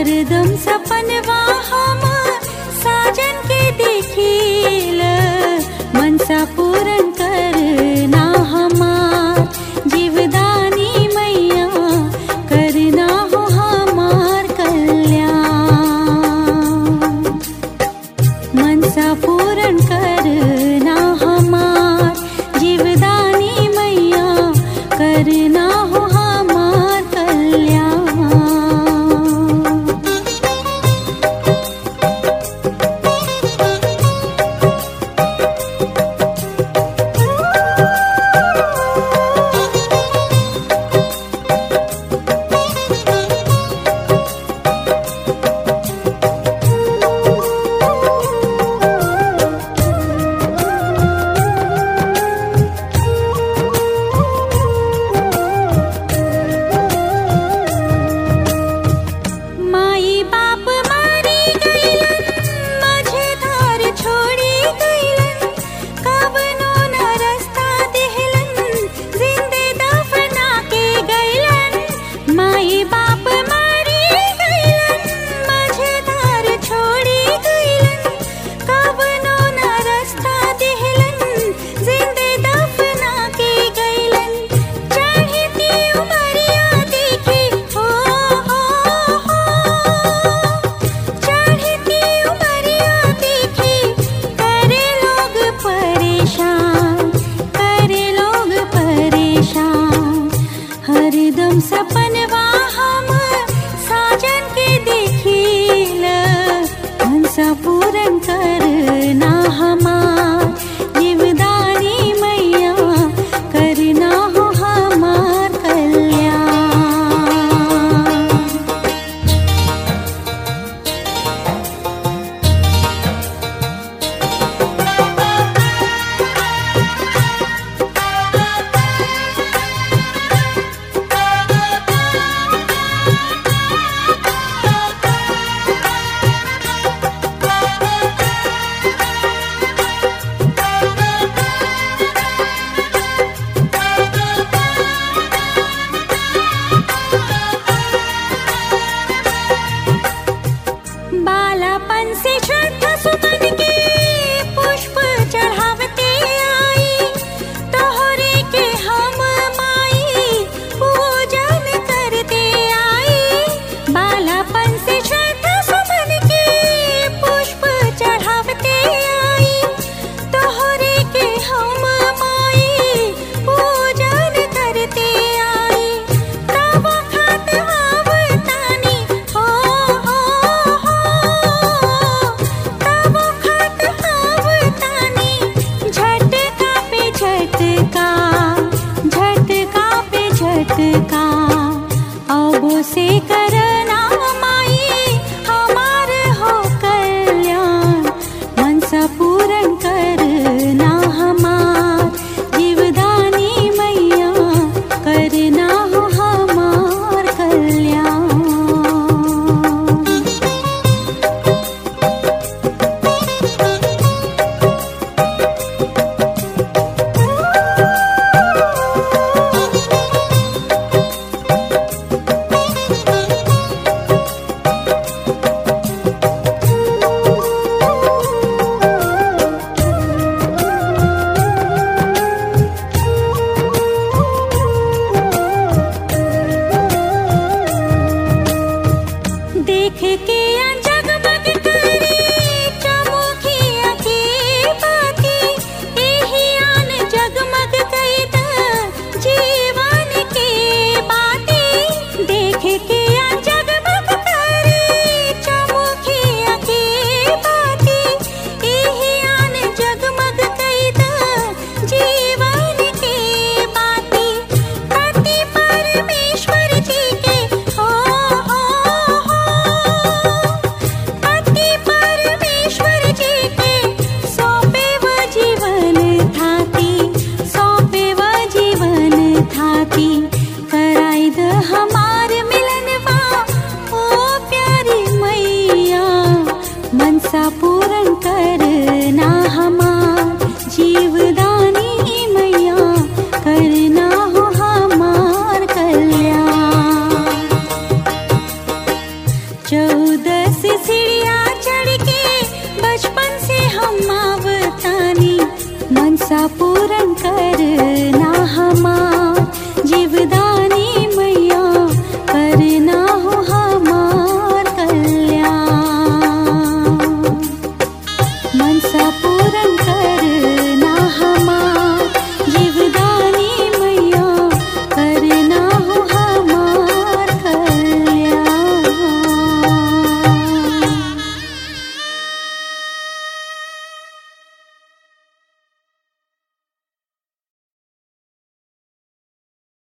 हरदम सपनवा हम साजन के देखिल, मनसा पूरन करना हमार जीवदानी मैया, करना हो हमार कल्याण। मनसा पूरन करना हमार जीवदानी मैया, करना हो हमार कल्याण। हरदम सपनवा हम साजन के देखिल, मनसा पूरन करना हमार जीवदानी मैया, करना हो हमार कल्याण। बालापन से श्रद्धा सुमन के पुष्प चढ़ावते आई, तोहरे के हम माई पूजन करते आई। बालापन से श्रद्धा सुमन के पुष्प चढ़ावते आई, तोहरे के हम माई पूजन करते आई। तब खात आवतानी हो झटका, अब से करना माई हमार हो कल्याण। मनसा पूरन करना हमार जीवदानी मैया, करना हो हमार कल्याण। देख के जगमग करे चमुखिया के बाती, एही आन जगमग कईद जीवन के बाती। देख के जगमग करे चमुखिया के बाती, एही आन जगमग कईद जीवन के बाती। पति परमेश्वर जी के हो 14 सीढ़िया